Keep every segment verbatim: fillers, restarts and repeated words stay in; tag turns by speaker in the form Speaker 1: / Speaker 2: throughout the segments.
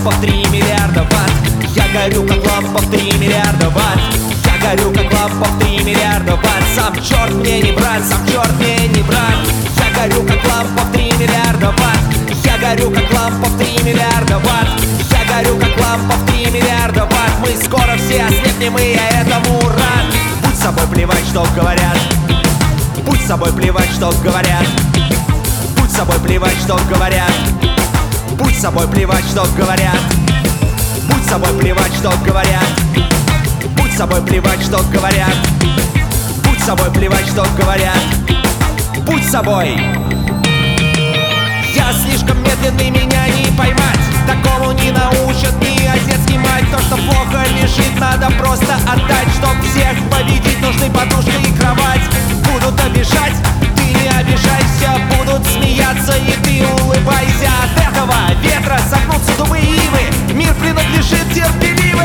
Speaker 1: лампа в три миллиарда ватт. Я горю как лампа в три миллиарда ватт. Я горю как лампа в три миллиарда ватт. Сам черт мне не брат, сам черт мне не брат. Я горю как лампа в три миллиарда ватт. Я горю как лампа в три миллиарда ватт. Я горю как лампа в три миллиарда ватт. Мы скоро все ослепнем, и я этому рад. Будь собой, плевать, что говорят. Будь собой, плевать, что говорят. Будь собой, плевать, что говорят. Будь собой, плевать, что говорят. Будь собой, плевать, что говорят. Будь собой, плевать, что говорят. Будь собой, плевать, что говорят. Будь собой. Я слишком медленный, меня не поймать. Такому не научат ни отец, ни мать. То, что плохо лежит, надо просто отдать. Чтоб всех победить, нужны подушка и кровать. Будут обижать, ты не обижайся. Будут смеяться, и ты улыбайся. От этого ветра согнутся дубы и ивы. Мир принадлежит терпеливым.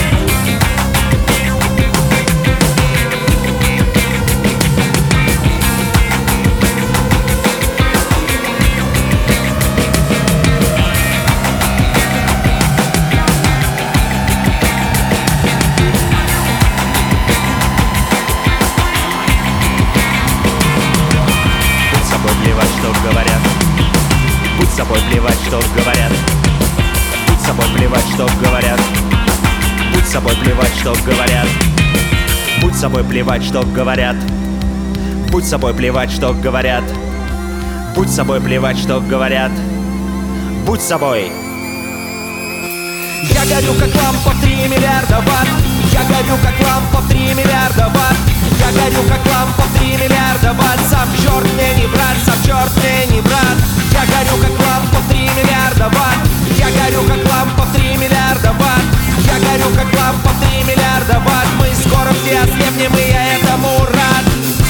Speaker 1: Будь собой, плевать, что говорят. Будь собой, плевать, что говорят. Будь собой, плевать, что говорят. Будь собой, плевать, что говорят. Будь собой, плевать, что говорят. Будь собой, плевать, что говорят. Будь собой. Я горю как лампа в три миллиарда ватт. Я горю как лампа в три миллиарда ватт. Я горю как лампа в три миллиарда ватт. Сам черт мне не брат, сам черт мне не брат. Я горю как лампа в три миллиарда ватт. Я горю как лампа в три миллиарда ватт. Я горю как лампа в три миллиарда ватт. Мы скоро все ослепнем, и я этому рад.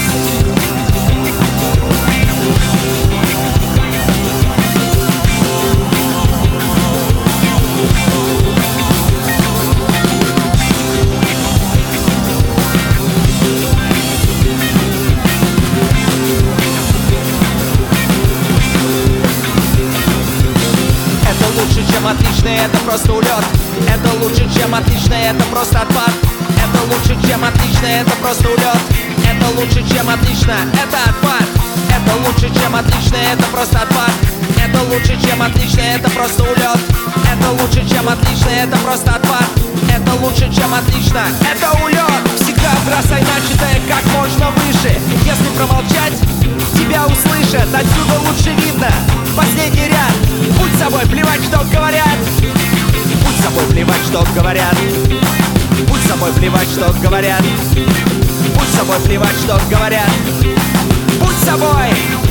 Speaker 1: Лучше, чем отличный, это просто улет. Это лучше, чем отличный, это просто отпад. Это лучше, чем отличный, это просто улет. Это лучше, чем отлично, это отпад. Это лучше, чем отличный, это просто отпад. Это лучше, чем отличный, это просто улет. Это лучше, чем отличный, это просто отпад. Это лучше, чем отлично, это улет. Всегда бросай начатое как можно выше. Если промолчать, тебя услышат. Отсюда лучше видно последний ряд. Будь собой, плевать, что говорят. Будь собой, плевать, что говорят. Будь собой, плевать, что говорят. Будь собой, плевать, что говорят. Будь собой.